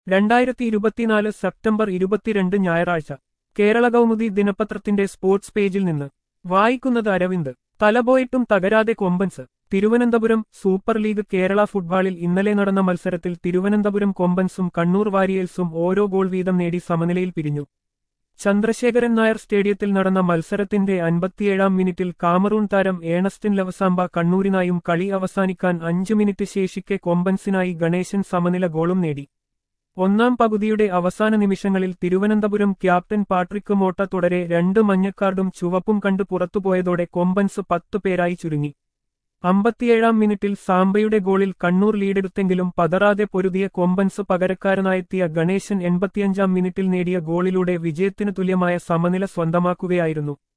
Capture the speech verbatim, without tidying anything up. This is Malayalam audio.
രണ്ടായിരത്തി ഇരുപത്തിനാല് സെപ്റ്റംബർ ഇരുപത്തിരണ്ട് ഞായറാഴ്ച കേരള കൗമുദി ദിനപത്രത്തിന്റെ സ്പോർട്സ് പേജിൽ നിന്ന് വായിക്കുന്നത് അരവിന്ദ്. തലപോയിട്ടും തകരാതെ കൊമ്പൻസ്. തിരുവനന്തപുരം സൂപ്പർ ലീഗ് കേരള ഫുട്ബോളിൽ ഇന്നലെ നടന്ന മത്സരത്തിൽ തിരുവനന്തപുരം കൊമ്പൻസും കണ്ണൂർ വാരിയേഴ്സും ഓരോ ഗോൾ വീതം നേടി സമനിലയിൽ പിരിഞ്ഞു. ചന്ദ്രശേഖരൻ നായർ സ്റ്റേഡിയത്തിൽ നടന്ന മത്സരത്തിന്റെ അൻപത്തിയേഴാം മിനിറ്റിൽ കാമറൂൺ താരം ഏണസ്റ്റിൻ ലവസാംബ കണ്ണൂരിനായും കളി അവസാനിക്കാൻ അഞ്ചു മിനിറ്റ് ശേഷിക്കെ കൊമ്പൻസിനായി ഗണേശൻ സമനില ഗോളും നേടി. ഒന്നാം പകുതിയുടെ അവസാന നിമിഷങ്ങളിൽ തിരുവനന്തപുരം ക്യാപ്റ്റൻ പാട്രിക് മോട്ട തുടരെ രണ്ട് മഞ്ഞക്കാർഡും ചുവപ്പും കണ്ട് പുറത്തുപോയതോടെ കൊമ്പൻസ് പത്തു പേരായി ചുരുങ്ങി. അമ്പത്തിയേഴാം മിനിറ്റിൽ സാംബയുടെ ഗോളിൽ കണ്ണൂർ ലീഡെടുത്തെങ്കിലും പതറാതെ പൊരുതിയ കൊമ്പൻസ് പകരക്കാരനായെത്തിയ ഗണേശൻ എൺപത്തിയഞ്ചാം മിനിറ്റിൽ നേടിയ ഗോളിലൂടെ വിജയത്തിനു തുല്യമായ സമനില സ്വന്തമാക്കുകയായിരുന്നു.